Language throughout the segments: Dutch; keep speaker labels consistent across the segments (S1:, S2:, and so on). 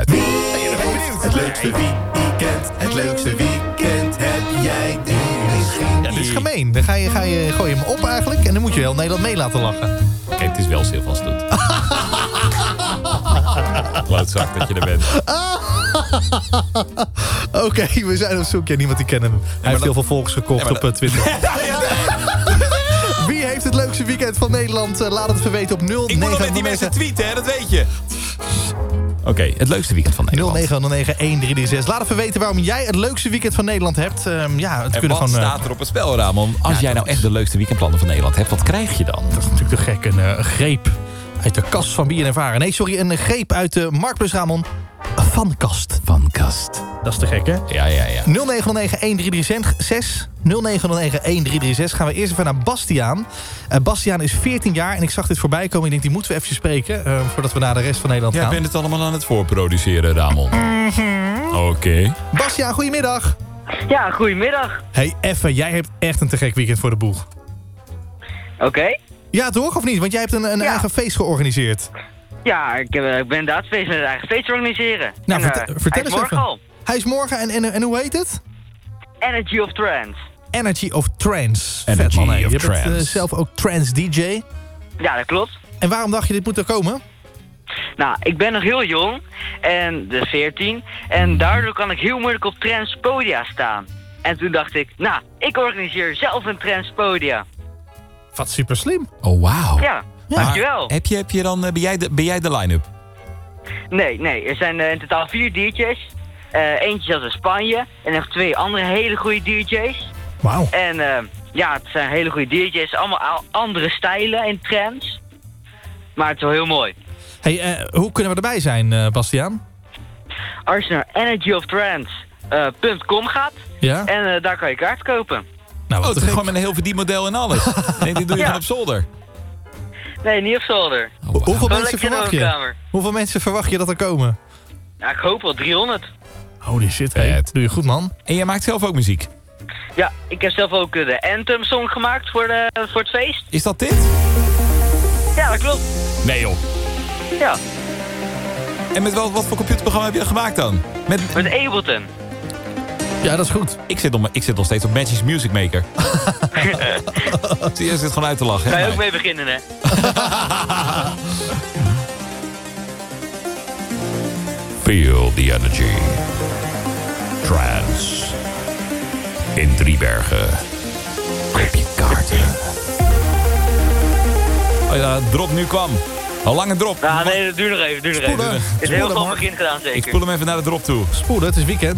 S1: uit.
S2: Wie heeft het leukste weekend? Het leukste weekend heb jij nu misschien.
S3: Ja, dit is gemeen. Dan gooi je hem op eigenlijk en dan moet je heel Nederland mee laten lachen.
S1: Kijk, het is wel Sylvans doet. Klootzak dat je er bent.
S3: Oké, we zijn op zoek. Ja, niemand die kennen hem. Hij heeft heel veel volgers gekocht op Twitter. Wie heeft het leukste weekend van Nederland? Laat het even weten op 0909...
S1: Ik moet nog met die mensen tweeten, hè? Dat weet je. Oké, het leukste weekend van Nederland.
S3: 0909-1336. Laat even weten waarom jij het leukste weekend van Nederland hebt.
S1: En wat staat er op het spel, Ramon? Als jij nou echt de leukste weekendplannen van Nederland hebt, wat krijg je dan?
S3: Dat is natuurlijk te gek. Een greep uit de kast van Bier en Varen. Nee, sorry, een greep uit de Marktplus, Ramon. Vankast.
S1: Vankast.
S3: Dat is te gek, hè?
S1: Ja.
S3: 0909-1336. 0909-1336. Gaan we eerst even naar Bastiaan. Bastiaan is 14 jaar en ik zag dit voorbij komen. Ik denk, die moeten we even spreken voordat we naar de rest van Nederland gaan.
S1: Jij bent het allemaal aan het voorproduceren, Ramon. Oké.
S3: Bastiaan, goedemiddag.
S4: Ja, goedemiddag.
S3: Hey, even, jij hebt echt een te gek weekend voor de boeg.
S4: Oké.
S3: Ja, toch? Of niet? Want jij hebt een eigen feest georganiseerd.
S4: Ja, ik ben inderdaad een eigen feest te organiseren.
S3: Nou, vertel eens
S4: morgen
S3: even.
S4: al.
S3: Hij is morgen en hoe heet het?
S4: Energy of Trance.
S3: Energy of Trance.
S1: Energy
S3: Vet, man, hè.
S1: of
S3: Je
S1: Trance.
S3: bent zelf ook trance DJ.
S4: Ja, dat klopt.
S3: En waarom dacht je dit moet er komen?
S4: Nou, ik ben nog heel jong, en de 14, en daardoor kan ik heel moeilijk op trance podia staan. En toen dacht ik, nou, ik organiseer zelf een trance podia.
S3: Wat super slim.
S1: Oh, wauw.
S4: Ja, dankjewel.
S1: Heb je dan, ben jij de line-up?
S4: Nee, er zijn in totaal 4 DJ's. Eentje zat in Spanje en nog 2 andere hele goede DJ's.
S3: Wauw.
S4: En ja, het zijn hele goede DJ's, allemaal andere stijlen in trance. Maar het is wel heel mooi.
S3: Hey, hoe kunnen we erbij zijn, Bastiaan?
S4: Als je naar energyoftrance.com gaat,
S3: Ja?
S4: en daar kan je kaart kopen.
S3: Nou,
S1: Het is gewoon met een heel verdienmodel en alles. Nee, dit doe je
S4: Ja.
S1: gewoon op zolder.
S4: Nee, niet op zolder.
S3: Hoeveel
S4: Gewoon
S3: mensen
S4: lekker in de
S3: verwacht je?
S4: woonkamer.
S3: Hoeveel mensen verwacht je dat er komen?
S4: Ja, ik hoop wel 300.
S3: Holy shit, hey.
S1: Vet.
S3: Doe je goed, man.
S1: En jij maakt zelf ook muziek.
S4: Ja, ik heb zelf ook de Anthem song gemaakt voor het feest.
S1: Is dat dit?
S4: Ja, dat klopt.
S1: Nee, joh.
S4: Ja,
S1: En met wat voor computerprogramma heb je dat gemaakt dan?
S4: met Ableton.
S3: Ja, dat is goed.
S1: Ik zit nog steeds op Magic's Music Maker. Zie je, zit gewoon uit te lachen.
S4: Ga je
S1: hè,
S4: ook mee beginnen, hè?
S1: Feel the energy. Trance. In Driebergen. Koop je kaarten. Oh ja, drop nu kwam. Een lange drop.
S4: Nou, nee, dat duurt nog even,
S3: Spoelen.
S4: Het is heel
S3: Spoelen,
S4: van
S3: Mark.
S4: begin gedaan,
S1: Ik
S4: zeker.
S1: spoel hem even naar de drop toe.
S3: Spoelen, het is weekend.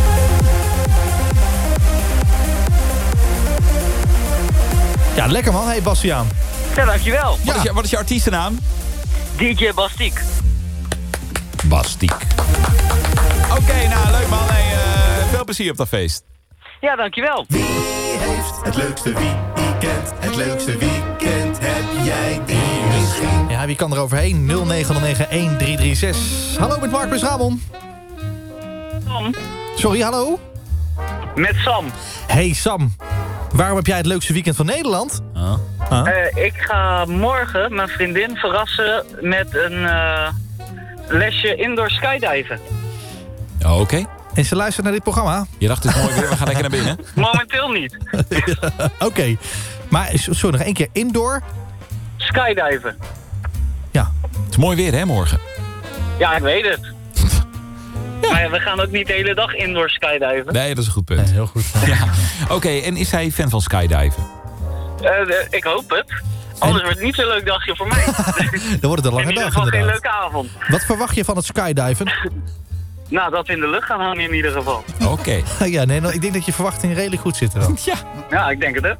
S3: Ja, lekker man. Hey, Bastiaan.
S4: Ja, dankjewel.
S3: Ja.
S1: Wat is je artiestennaam?
S4: DJ Bastiek.
S1: Bastiek. Oké, nou leuk man. Hey, veel plezier op dat feest.
S4: Ja, dankjewel.
S2: Wie heeft het leukste weekend? Het leukste weekend heb jij nu misschien.
S3: Ja, wie kan er overheen? 0909-1336. Hallo, met Marktplus, Ramon.
S4: Sam.
S3: Sorry, hallo?
S4: Met Sam.
S3: Hey Sam, waarom heb jij het leukste weekend van Nederland?
S4: Ik ga morgen mijn vriendin verrassen met een lesje indoor skydiven.
S1: Oké.
S3: En ze luistert naar dit programma?
S1: Je dacht het is mooi weer, we gaan lekker naar binnen.
S4: Momenteel niet.
S3: Oké. Maar sorry, nog één keer indoor?
S4: Skydiven.
S3: Ja.
S1: Het is mooi weer hè, morgen.
S4: Ja, ik weet het. Maar ja, we gaan ook niet de hele dag indoor skydiven.
S1: Nee, dat is een goed punt.
S3: heel goed.
S1: Ja. Oké, en is hij fan van skydiven?
S4: Ik hoop het. Anders wordt het niet zo'n leuk dagje voor mij.
S3: Dan wordt het een lange
S4: In ieder
S3: dag
S4: geval geen
S3: inderdaad.
S4: leuke avond.
S3: Wat verwacht je van het skydiven?
S4: Nou, dat we in de lucht gaan hangen in ieder geval.
S1: Oké.
S3: Ja, nee, ik denk dat je verwachtingen redelijk goed zitten dan.
S1: Ja.
S4: Ja, ik denk het ook.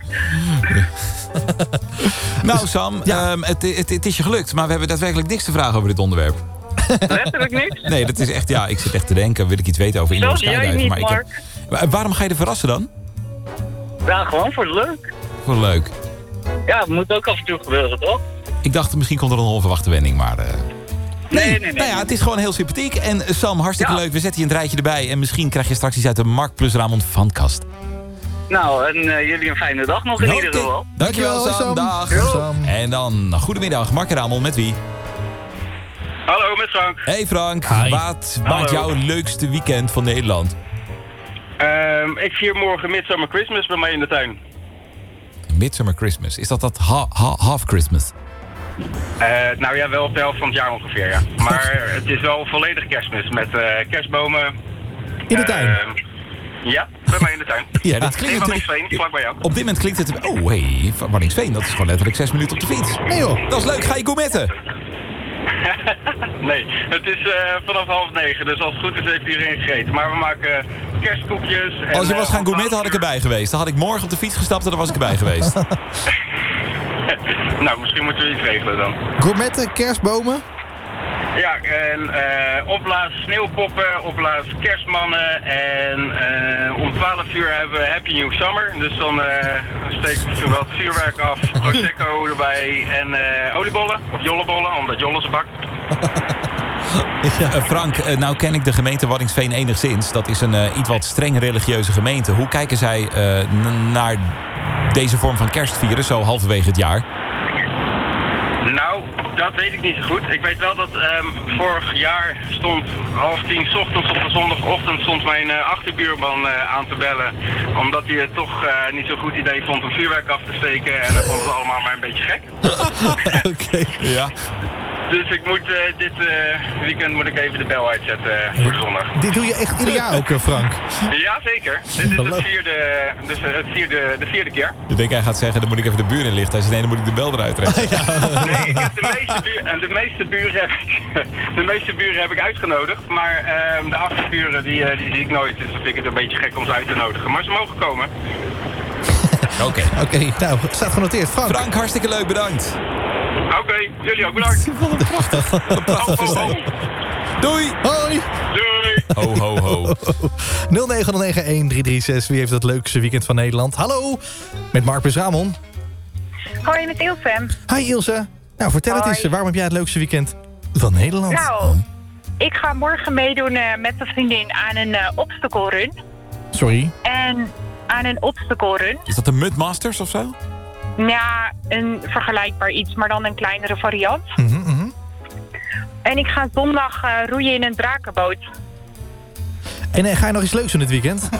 S1: Nou Sam,
S3: Ja.
S1: het is je gelukt, maar we hebben daadwerkelijk niks te vragen over dit onderwerp.
S4: Letterlijk niks.
S1: Nee, dat is echt, ja, ik zit echt te denken, wil ik iets weten over indoor
S4: Zo, jij
S1: skydiven.
S4: niet,
S1: Maar waarom ga je er verrassen dan?
S4: Ja, gewoon voor leuk.
S1: Voor leuk.
S4: Ja, het moet ook af en toe gebeuren, toch?
S1: Ik dacht, misschien komt er een onverwachte wending, maar...
S4: Nee.
S1: Nou ja, het is gewoon heel sympathiek. En Sam, hartstikke
S4: Ja.
S1: leuk. We zetten je een draadje erbij. En misschien krijg je straks iets uit de Marktplus Ramon Vankast.
S4: Nou, en jullie een fijne dag nog in ieder geval.
S1: Dankjewel
S3: Dankjewel,
S1: Sam.
S3: Sam.
S1: Dag.
S3: Sam.
S1: En dan, goedemiddag, Mark en Ramon met wie?
S5: Hallo, met Frank.
S1: Hey Frank,
S3: Hi.
S1: wat maakt jouw leukste weekend van Nederland?
S5: Ik vier morgen Midsummer Christmas bij mij in de tuin.
S1: Midsummer Christmas. Is dat half Christmas?
S5: Nou ja, wel op de helft van het jaar ongeveer, ja. Maar het is wel volledig kerstmis met kerstbomen.
S3: In de tuin?
S5: Ja, bij mij in de tuin.
S1: Ja, dat
S5: In
S1: klinkt natuurlijk...
S5: Waddinxveen, vlak bij jou.
S1: Op dit moment klinkt het... Oh, hey, Waddinxveen, dat is gewoon letterlijk 6 minuten op de fiets.
S3: Nee joh.
S1: Dat is leuk, ga je gourmetten?
S5: Nee, het is vanaf 8:30, dus als het goed is heeft iedereen gegeten. Maar we maken kerstkoekjes. En,
S1: Als je was gaan gourmetten, had ik
S5: erbij.
S1: erbij geweest. Dan had ik morgen op de fiets gestapt en dan was ik erbij geweest.
S5: Nou, misschien moeten we iets regelen dan.
S3: Gourmetten, kerstbomen.
S5: Ja, en opblaas sneeuwpoppen, opblaas kerstmannen en om 12 uur hebben we Happy New Summer. Dus dan steken we wat vuurwerk af, prosecco erbij en oliebollen, of jollebollen, omdat Jolle ze bakt.
S1: Frank, nou ken ik de gemeente Waddinxveen enigszins. Dat is een iets wat streng religieuze gemeente. Hoe kijken zij naar deze vorm van kerstvieren, zo halverwege het jaar?
S5: Nou, dat weet ik niet zo goed. Ik weet wel dat vorig jaar stond 9:30 's ochtends op de zondagochtend stond mijn achterbuurman aan te bellen. Omdat hij het toch niet zo'n goed idee vond om vuurwerk af te steken. En dat vonden ze allemaal maar een beetje gek.
S3: Oké.
S1: Ja.
S5: Dus ik moet dit weekend moet ik even de bel uitzetten voor de zondag.
S3: Dit doe je echt ieder jaar ook, Frank.
S5: Ja, zeker. Dit is de vierde keer.
S1: Ik denk hij gaat zeggen, dan moet ik even de buur inlichten. Hij zegt, nee, dan moet ik de bel eruit trekken.
S5: Nee, ik heb de meeste buren heb ik uitgenodigd. Maar de achterburen die zie ik nooit. Dus dat vind ik het een beetje gek om ze uit te nodigen. Maar ze mogen komen.
S1: Oké.
S3: Oké, nou, staat genoteerd. Frank.
S1: Frank, hartstikke leuk, bedankt.
S5: Oké, jullie ook bedankt.
S1: Doei.
S3: Hoi.
S5: Doei.
S1: Ho, ho, ho.
S3: 0909-1336. Wie heeft het leukste weekend van Nederland? Hallo, met Mark Ramon.
S6: Hoi, met Ilse.
S3: Hi Ilse. Nou, vertel het
S6: Hoi.
S3: eens. Waarom heb jij het leukste weekend van Nederland?
S6: Nou, ik ga morgen meedoen met een vriendin aan een obstacle run.
S3: Sorry.
S6: En aan een obstacle run.
S1: Is dat de Mudmasters of zo?
S6: Ja, een vergelijkbaar iets, maar dan een kleinere variant.
S3: Mhm.
S6: En ik ga zondag roeien in een drakenboot.
S3: En ga je nog iets leuks doen dit weekend?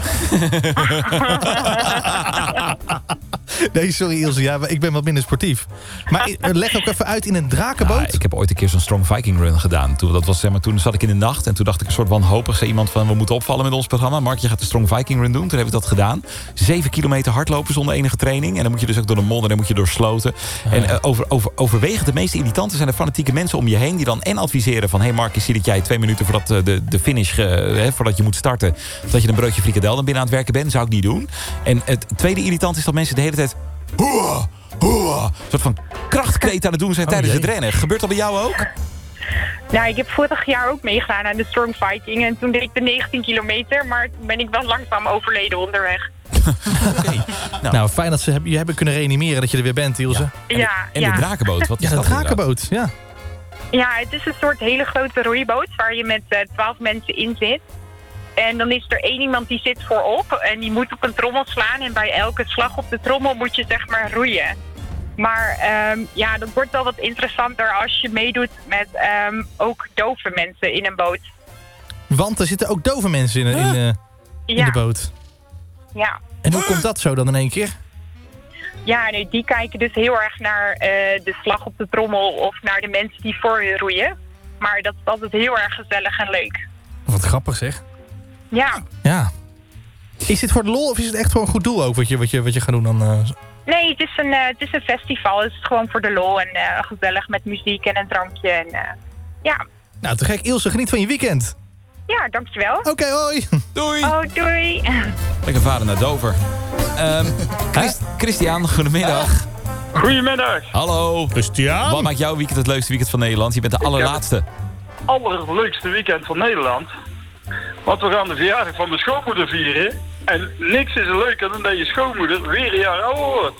S3: Nee, sorry Ilse. Ja, ik ben wat minder sportief. Maar leg ook even uit in een drakenboot.
S1: Ja, ik heb ooit een keer zo'n Strong Viking Run gedaan. Toen zat ik in de nacht en toen dacht ik een soort wanhopig. Zei iemand van, we moeten opvallen met ons programma. Mark, je gaat de Strong Viking Run doen. Toen heb ik dat gedaan. 7 kilometer hardlopen zonder enige training. En dan moet je dus ook door de modder en dan moet je door sloten. En overwegend de meeste irritanten zijn de fanatieke mensen om je heen. Die dan adviseren van, hey Mark, ik zie dat jij 2 minuten voordat de finish, voordat je moet starten, dat je een broodje frikadel dan binnen aan het werken bent. Zou ik niet doen. En het tweede irritant is dat mensen de hele tijd hoera, hoera, een soort van krachtkreet aan het doen zijn tijdens het rennen. Gebeurt dat bij jou ook?
S6: Nou, ik heb vorig jaar ook meegedaan aan de Strong Viking. En toen deed ik de 19 kilometer, maar toen ben ik wel langzaam overleden onderweg.
S1: Okay.
S3: Nou, fijn dat je hebben kunnen reanimeren, dat je er weer bent, Ilse.
S6: Ja,
S1: En de drakenboot, wat is
S3: Ja, de
S1: dat
S3: drakenboot, ja.
S6: Ja, het is een soort hele grote roeiboot waar je met 12 mensen in zit. En dan is er 1 iemand die zit voorop en die moet op een trommel slaan. En bij elke slag op de trommel moet je zeg maar roeien. Maar ja, dat wordt wel wat interessanter als je meedoet met ook dove mensen in een boot.
S3: Want er zitten ook dove mensen in de boot.
S6: Ja.
S3: En hoe komt dat zo dan in één keer?
S6: Ja, nee, die kijken dus heel erg naar de slag op de trommel of naar de mensen die voor je roeien. Maar dat is altijd heel erg gezellig en leuk.
S3: Wat grappig zeg.
S6: Ja.
S3: Ja. Is dit voor de lol of is het echt voor een goed doel ook wat je gaat doen dan?
S6: Nee, het is een festival. Het is gewoon voor de lol en gezellig met muziek en een drankje. En, ja.
S3: Nou, te gek. Ilse, geniet van je weekend.
S6: Ja, dankjewel.
S3: Oké, hoi.
S1: Doei.
S6: Oh, doei.
S1: Lekker varen naar Dover. Christian, goedemiddag.
S5: Goedemiddag.
S1: Hallo.
S3: Christian.
S1: Wat maakt jouw weekend het leukste weekend van Nederland? Je bent de allerlaatste.
S5: Allerleukste weekend van Nederland. Want we gaan de verjaardag van mijn schoonmoeder vieren. En niks is leuker dan dat je schoonmoeder weer een jaar ouder wordt.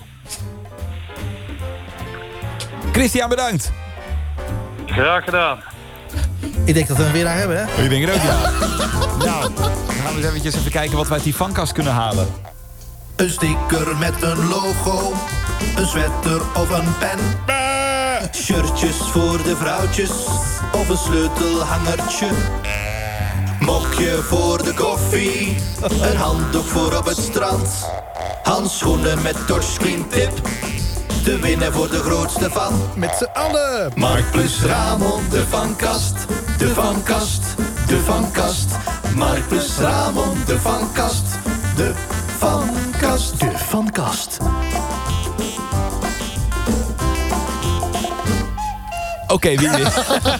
S1: Christian, bedankt.
S5: Graag gedaan.
S3: Ik denk dat we een winnaar hebben, hè?
S1: Ik denk het ook, ja. Nou, dan gaan we eens even kijken wat we uit die vangkast kunnen halen.
S2: Een sticker met een logo, een sweater of een pen. Shirtjes voor de vrouwtjes, of een sleutelhangertje. Mokje voor de koffie, een handdoek voor op het strand. Handschoenen met touchscreen tip, te winnen voor de grootste van.
S3: Met z'n allen.
S2: Marktplus Ramon, de vankast, de vankast, de vankast. Marktplus Ramon, de vankast, de vankast, de vankast.
S1: Oké, wie wint?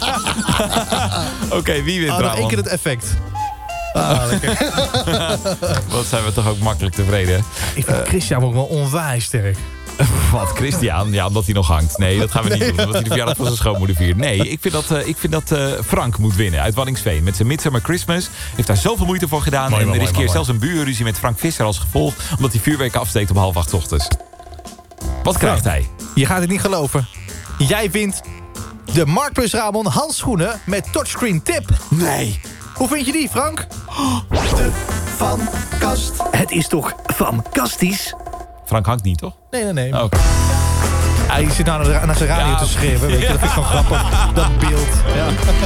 S1: Wie wint,
S3: Nog
S1: Ramon?
S3: één keer het effect. Lekker.
S1: Wat zijn we toch ook makkelijk tevreden, hè?
S3: Ik vind Christian ook wel onwijs sterk.
S1: Wat, Christian? Ja, omdat hij nog hangt. Nee, dat gaan we niet doen. Omdat hij de verjaardag van zijn schoonmoeder viert. Nee, ik vind dat Frank moet winnen uit Waddinxveen. Met zijn Midsummer Christmas. Heeft daar zoveel moeite voor gedaan. En er is keer zelfs een buurruzie met Frank Visser als gevolg. Omdat hij vuurwerk afsteekt om 7:30 ochtends. Wat krijgt hij?
S3: Je gaat het niet geloven. Jij wint de Marktplus Ramon handschoenen met touchscreen tip.
S1: Nee.
S3: Hoe vind je die, Frank?
S2: De vankast.
S7: Het is toch fantastisch?
S1: Frank hangt niet, toch?
S3: Nee.
S1: Oh.
S3: Hij zit nou naar zijn radio te schreeuwen. Weet je, dat vind ik gewoon grappig. Dat beeld. Ja.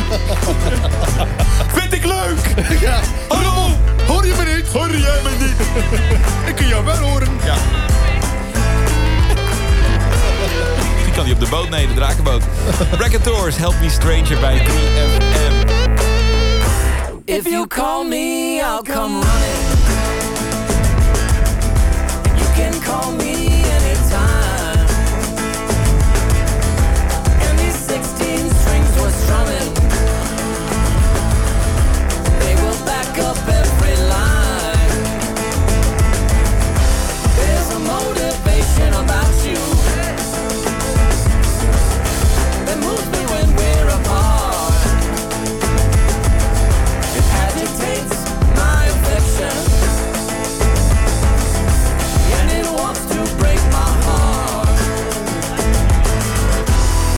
S1: Vind ik leuk!
S3: Ja.
S1: Hallo!
S3: Hoor je me niet?
S1: Hoor jij me niet?
S3: Ik kan jou wel horen.
S1: Ja. Die kan hij op de boot? Nee, de drakenboot. Raconteurs, Help Me Stranger bij 3FM.
S8: If you call me, I'll come running. You can call me